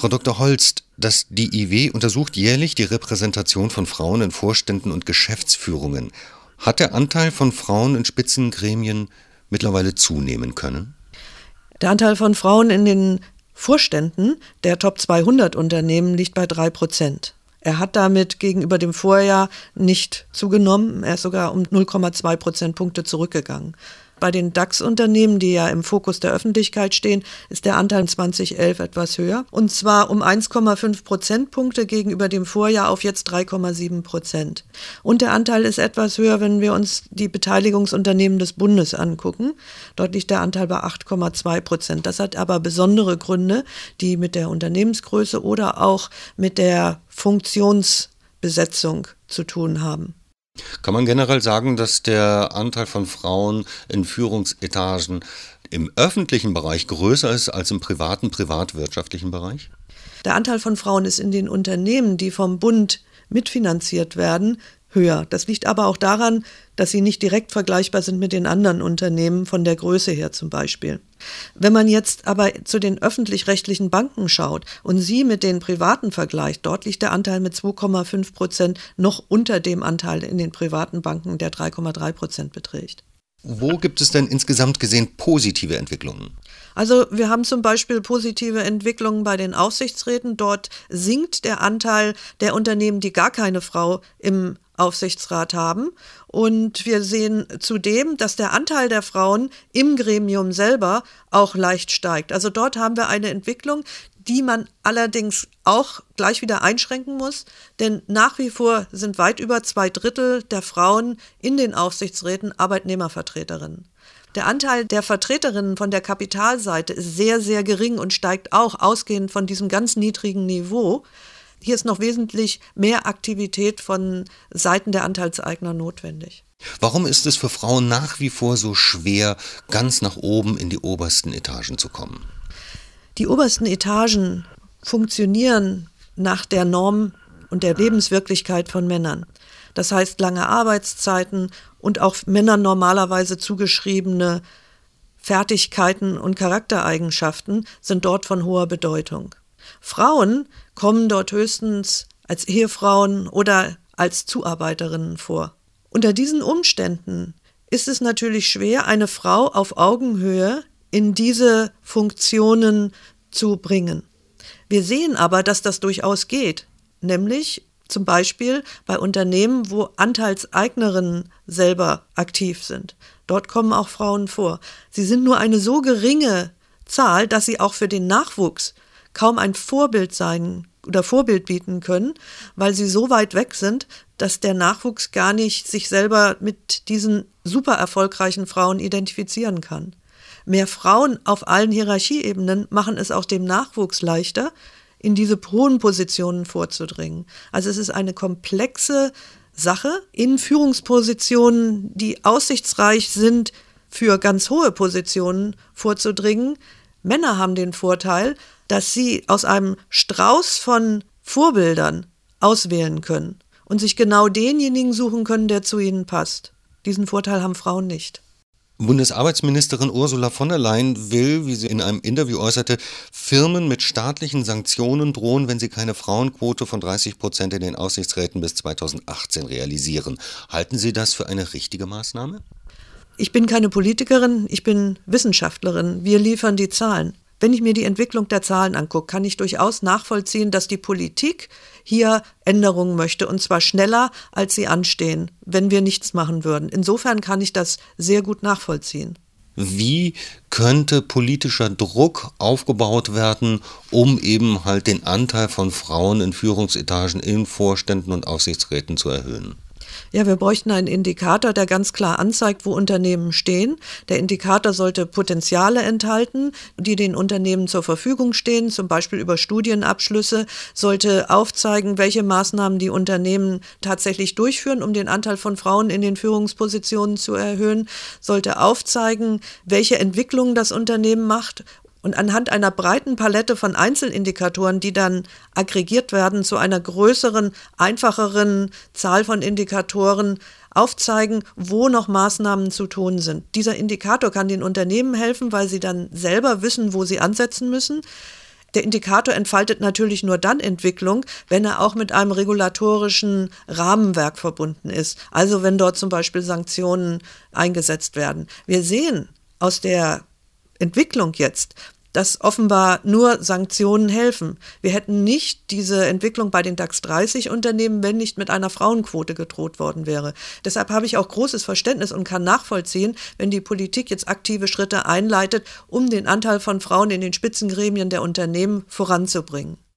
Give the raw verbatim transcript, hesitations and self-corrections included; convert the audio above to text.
Frau Doktor Holst, das D I W untersucht jährlich die Repräsentation von Frauen in Vorständen und Geschäftsführungen. Hat der Anteil von Frauen in Spitzengremien mittlerweile zunehmen können? Der Anteil von Frauen in den Vorständen der Top zweihundert Unternehmen liegt bei drei Prozent. Er hat damit gegenüber dem Vorjahr nicht zugenommen, er ist sogar um null Komma zwei Prozentpunkte zurückgegangen. Bei den DAX-Unternehmen, die ja im Fokus der Öffentlichkeit stehen, ist der Anteil zwanzig elf etwas höher. Und zwar um eins Komma fünf Prozentpunkte gegenüber dem Vorjahr auf jetzt drei Komma sieben Prozent. Und der Anteil ist etwas höher, wenn wir uns die Beteiligungsunternehmen des Bundes angucken. Dort liegt der Anteil bei acht Komma zwei Prozent. Das hat aber besondere Gründe, die mit der Unternehmensgröße oder auch mit der Funktionsbesetzung zu tun haben. Kann man generell sagen, dass der Anteil von Frauen in Führungsetagen im öffentlichen Bereich größer ist als im privaten, privatwirtschaftlichen Bereich? Der Anteil von Frauen ist in den Unternehmen, die vom Bund mitfinanziert werden, höher. Das liegt aber auch daran, dass sie nicht direkt vergleichbar sind mit den anderen Unternehmen, von der Größe her zum Beispiel. Wenn man jetzt aber zu den öffentlich-rechtlichen Banken schaut und sie mit den privaten vergleicht, dort liegt der Anteil mit zwei Komma fünf Prozent noch unter dem Anteil in den privaten Banken, der drei Komma drei Prozent beträgt. Wo gibt es denn insgesamt gesehen positive Entwicklungen? Also wir haben zum Beispiel positive Entwicklungen bei den Aufsichtsräten. Dort sinkt der Anteil der Unternehmen, die gar keine Frau im Aufsichtsrat haben. Und wir sehen zudem, dass der Anteil der Frauen im Gremium selber auch leicht steigt. Also dort haben wir eine Entwicklung, die man allerdings auch gleich wieder einschränken muss, denn nach wie vor sind weit über zwei Drittel der Frauen in den Aufsichtsräten Arbeitnehmervertreterinnen. Der Anteil der Vertreterinnen von der Kapitalseite ist sehr, sehr gering und steigt auch ausgehend von diesem ganz niedrigen Niveau. Hier ist noch wesentlich mehr Aktivität von Seiten der Anteilseigner notwendig. Warum ist es für Frauen nach wie vor so schwer, ganz nach oben in die obersten Etagen zu kommen? Die obersten Etagen funktionieren nach der Norm und der Lebenswirklichkeit von Männern. Das heißt, lange Arbeitszeiten und auch Männern normalerweise zugeschriebene Fertigkeiten und Charaktereigenschaften sind dort von hoher Bedeutung. Frauen kommen dort höchstens als Ehefrauen oder als Zuarbeiterinnen vor. Unter diesen Umständen ist es natürlich schwer, eine Frau auf Augenhöhe in diese Funktionen zu bringen. Wir sehen aber, dass das durchaus geht, nämlich zum Beispiel bei Unternehmen, wo Anteilseignerinnen selber aktiv sind. Dort kommen auch Frauen vor. Sie sind nur eine so geringe Zahl, dass sie auch für den Nachwuchs kaum ein Vorbild sein oder Vorbild bieten können, weil sie so weit weg sind, dass der Nachwuchs gar nicht sich selber mit diesen super erfolgreichen Frauen identifizieren kann. Mehr Frauen auf allen Hierarchieebenen machen es auch dem Nachwuchs leichter, in diese hohen Positionen vorzudringen. Also es ist eine komplexe Sache in Führungspositionen, die aussichtsreich sind, für ganz hohe Positionen vorzudringen. Männer haben den Vorteil, dass sie aus einem Strauß von Vorbildern auswählen können und sich genau denjenigen suchen können, der zu ihnen passt. Diesen Vorteil haben Frauen nicht. Bundesarbeitsministerin Ursula von der Leyen will, wie sie in einem Interview äußerte, Firmen mit staatlichen Sanktionen drohen, wenn sie keine Frauenquote von dreißig Prozent in den Aufsichtsräten bis zweitausendachtzehn realisieren. Halten Sie das für eine richtige Maßnahme? Ich bin keine Politikerin, ich bin Wissenschaftlerin. Wir liefern die Zahlen. Wenn ich mir die Entwicklung der Zahlen angucke, kann ich durchaus nachvollziehen, dass die Politik hier Änderungen möchte, und zwar schneller, als sie anstehen, wenn wir nichts machen würden. Insofern kann ich das sehr gut nachvollziehen. Wie könnte politischer Druck aufgebaut werden, um eben halt den Anteil von Frauen in Führungsetagen in Vorständen und Aufsichtsräten zu erhöhen? Ja, wir bräuchten einen Indikator, der ganz klar anzeigt, wo Unternehmen stehen. Der Indikator sollte Potenziale enthalten, die den Unternehmen zur Verfügung stehen, zum Beispiel über Studienabschlüsse, sollte aufzeigen, welche Maßnahmen die Unternehmen tatsächlich durchführen, um den Anteil von Frauen in den Führungspositionen zu erhöhen, sollte aufzeigen, welche Entwicklungen das Unternehmen macht. Und anhand einer breiten Palette von Einzelindikatoren, die dann aggregiert werden, zu einer größeren, einfacheren Zahl von Indikatoren aufzeigen, wo noch Maßnahmen zu tun sind. Dieser Indikator kann den Unternehmen helfen, weil sie dann selber wissen, wo sie ansetzen müssen. Der Indikator entfaltet natürlich nur dann Entwicklung, wenn er auch mit einem regulatorischen Rahmenwerk verbunden ist. Also wenn dort zum Beispiel Sanktionen eingesetzt werden. Wir sehen aus der Entwicklung jetzt, dass offenbar nur Sanktionen helfen. Wir hätten nicht diese Entwicklung bei den DAX dreißig Unternehmen, wenn nicht mit einer Frauenquote gedroht worden wäre. Deshalb habe ich auch großes Verständnis und kann nachvollziehen, wenn die Politik jetzt aktive Schritte einleitet, um den Anteil von Frauen in den Spitzengremien der Unternehmen voranzubringen.